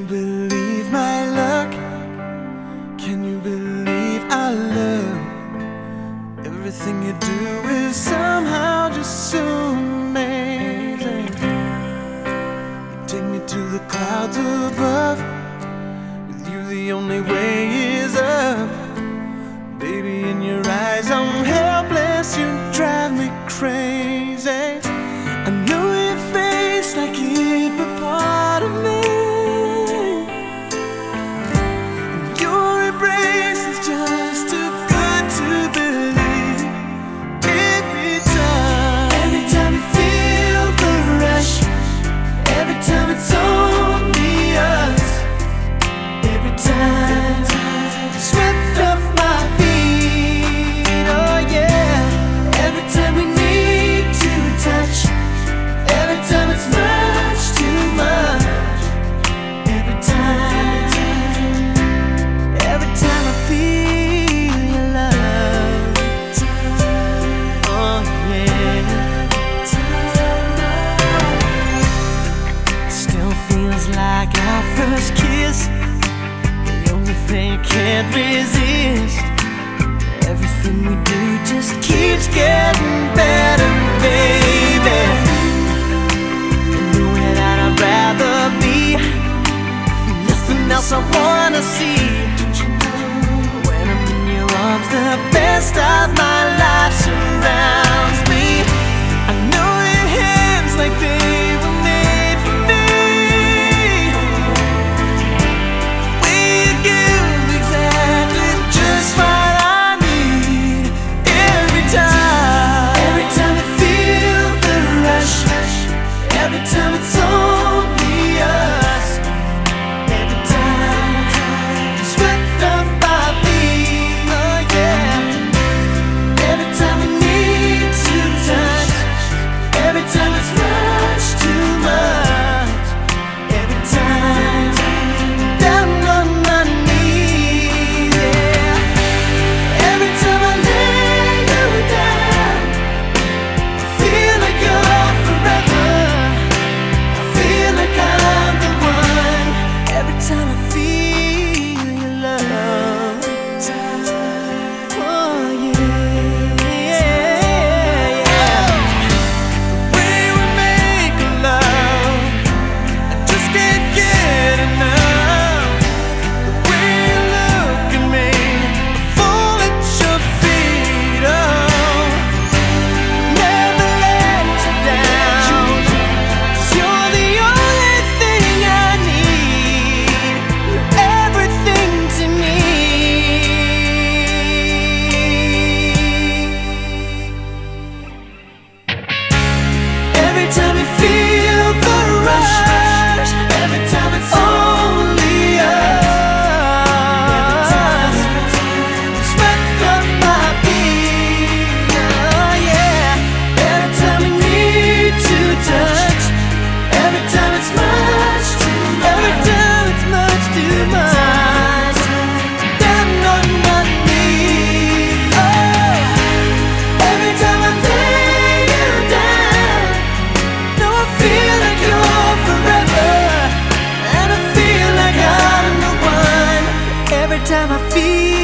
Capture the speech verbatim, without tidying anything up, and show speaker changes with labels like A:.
A: believe my luck? Can you believe our love? Everything you do is somehow just so amazing. You take me to the clouds above. With you the only way is up. Baby, in your eyes I'm helpless. You drive me crazy. I know your face like it were part of me. Your embrace is just too good to believe. Every time, every time you feel the rush, every time it's only us, every time swept off my feet. Oh yeah, every time we need to touch, every time it's much too much. Every time, every time I feel your love. Oh yeah. Still feels like our first kiss, the only thing I can't resist. Everything we do just keeps getting better, baby. I'd rather be. Nothing else I wanna see. When I'm in your arms, the best of my life surrounds me. I know your hands like they were made for me. We give exactly just what I need. Every time, every time I feel the rush, every time it's only us, every time swept off my feet. Oh yeah, every time we need to touch, every time it's much too much, every time down on my knees. Yeah, every time I lay you down, I feel like you're forever. Feel like I'm the one. Every time I feel your love. Oh yeah, yeah, yeah. The way we make love, I just can't get enough. The way you look at me, I fall at your feet. Oh, never let you down. 'Cause you're the only thing I need. You're everything to me. Every time you feel the rush, every time it's only us, swept off my feet. Oh yeah, every time we need to touch, every time it's much too much, every time it's much too much. Down on my knees. Oh, every time I lay you down, now I feel like you're forever, and I feel like I'm the one. Every time I feel